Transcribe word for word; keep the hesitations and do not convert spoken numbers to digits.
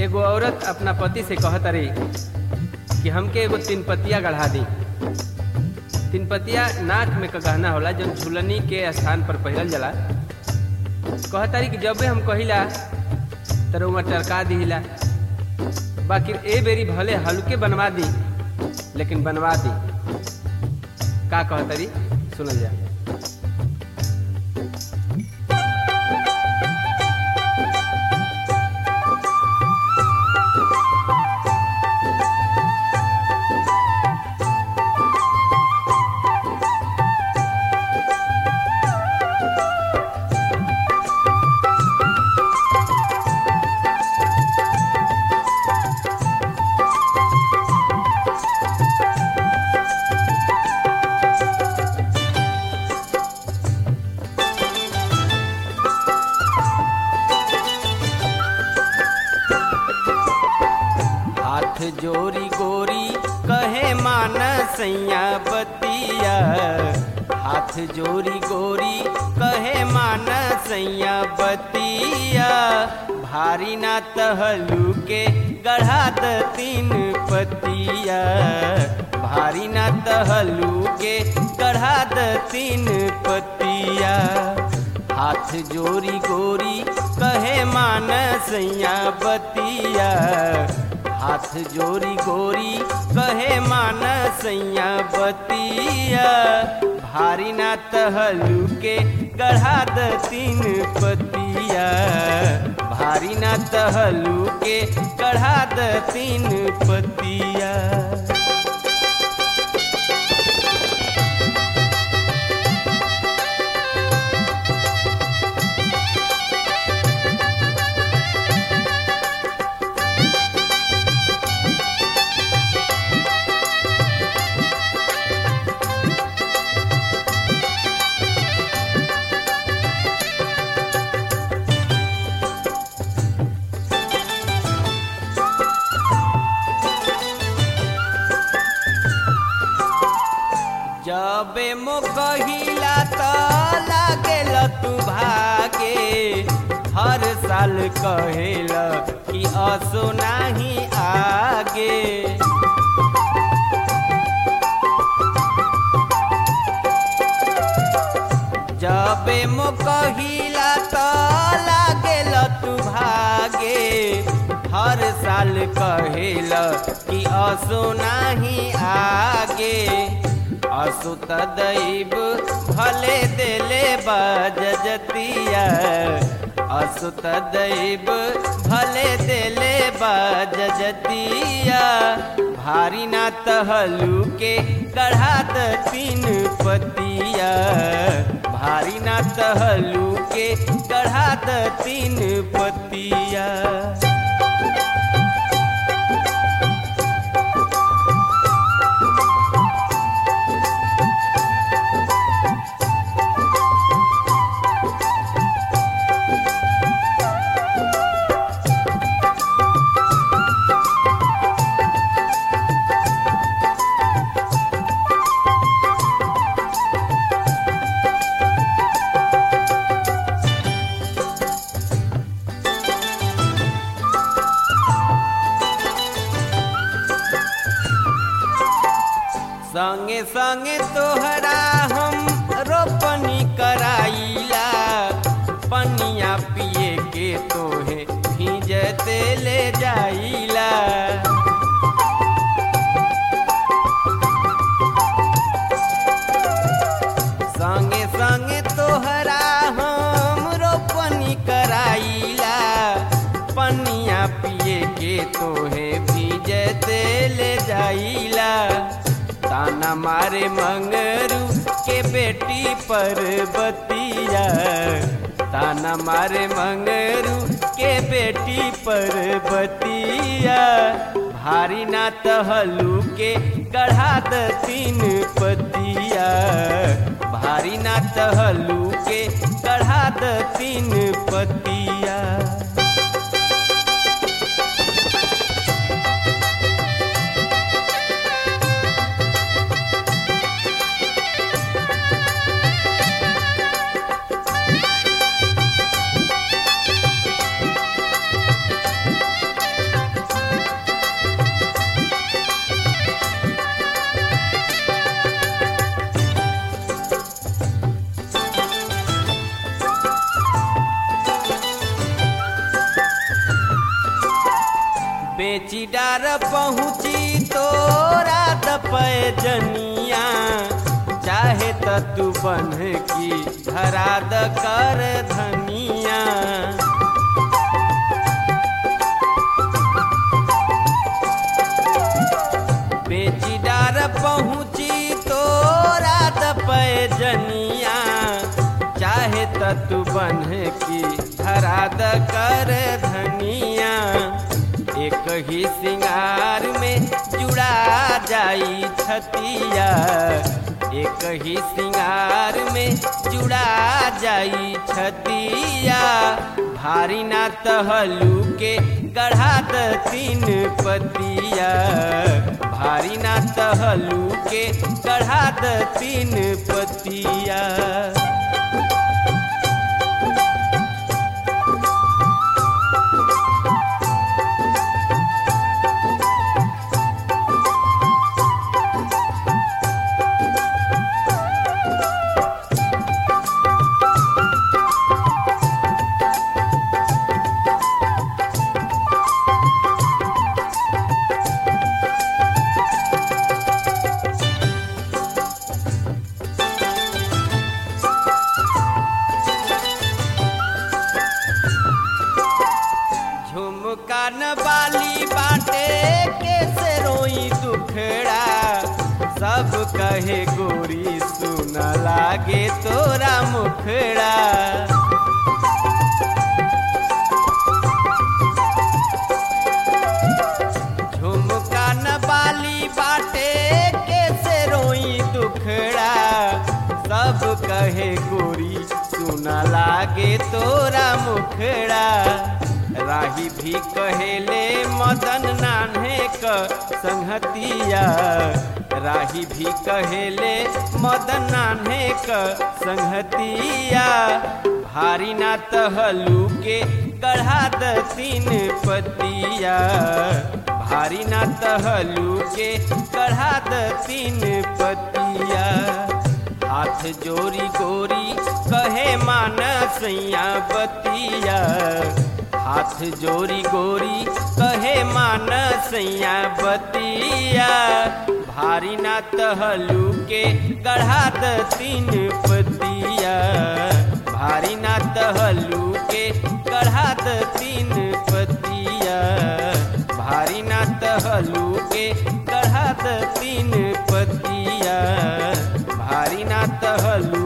एगो औरत अपना पति से कहत रही कि हमके एगो तीन पतिया गढ़ा दी। तीन पतिया नाक में का गहना होला जो झुलनी के स्थान पर पहिरल जाला। कहत रही कि जब भी हम कहिला तो वहाँ टरका दिला, बाकी ए बेरी भले हल्के बनवा दी लेकिन बनवा दी। का कहत रही सुनल जा। जोरी गोरी कहे मान सैया बतिया, हाथ जोरी गोरी कहे मान सैया बतिया। भारी ना तहलू के गढ़ा द तीन पतिया, भारी ना तहलू के गढ़ा द तीन पतिया। हाथ जोरी गोरी कहे मान सैया बतिया, हाथ जोरी गोरी कहे मान सैया बतिया। भारी ना तहलू के गढ़ा द तीन पतिया, भारी ना तहलू के गढ़ा द तीन पतिया। जबे मो कहिला तो लागेल तू भागे, हर साल कहेला कि असो नाही आगे। जबे मो कहिला तो लागेल तू भागे, हर साल कहेला कि असो नाही आगे। असुत दैव भले देले बाजतिया, असुत दैव भले देले बाजतिया। भारी ना तहलू के गढ़ा द तीन पतिया, भारी ना तहलू के गढ़ा द तीन पतिया। संगे संगे तोहरा हम रोपनी कराइला, पनिया पिए के तोहे भीजते ले जाइला। संगे संगे तोहरा हम रोपनी कराइला, पनिया पिए के तोहे भीजते ले जाइला। ताना मारे मंगरू के बेटी पर बतिया, ताना मारे मंगरू के बेटी पर बतिया। भारी ना तहलू के गढ़ा द तीन पतिया, भारी ना तहलू के गढ़ा द तीन पतिया। बेची डार पहुँची तोरा दपैजनिया चाहे त तू बन की धरा द कर धनिया। बेची डार पहुँची तोरा दपैजनिया चाहे त तू बन की धरा द कर धनिया। एक ही सिंगार में जुड़ा जाई छतिया, एक ही सिंगार में जुड़ा जाई छतिया। भारी ना तहलू के गढ़ा द तीन पतिया, भारी ना तहलू के गढ़ा द तीन पतिया। कान बाली बाटे कैसे रोई दुखड़ा, सब कहे गोरी सुन लागे तोरा मुखड़ा। झुमका न बाली बाटे कैसे रोई दुखड़ा, सब कहे गोरी सुन लागे तोरा मुखड़ा। राही भी कहेले मदन नान्हे क संगतिया, राही भी कहेले मदन नान्हे क संगतिया। भारी ना तहलू के गढ़ा द तीन पतिया, भारी ना तहलू के गढ़ा द तीन पतिया। हाथ जोरी गोरी कहे मान सैया बतिया, हाथ जोरी गोरी कहे मान सैया बतिया। भारी ना तहलू के गढ़ा द तीन पतिया, भारी ना तहलू के गढ़ा द तीन पतिया, भारी ना तहलू के गढ़ा द तीन पतिया, भारी ना तहलू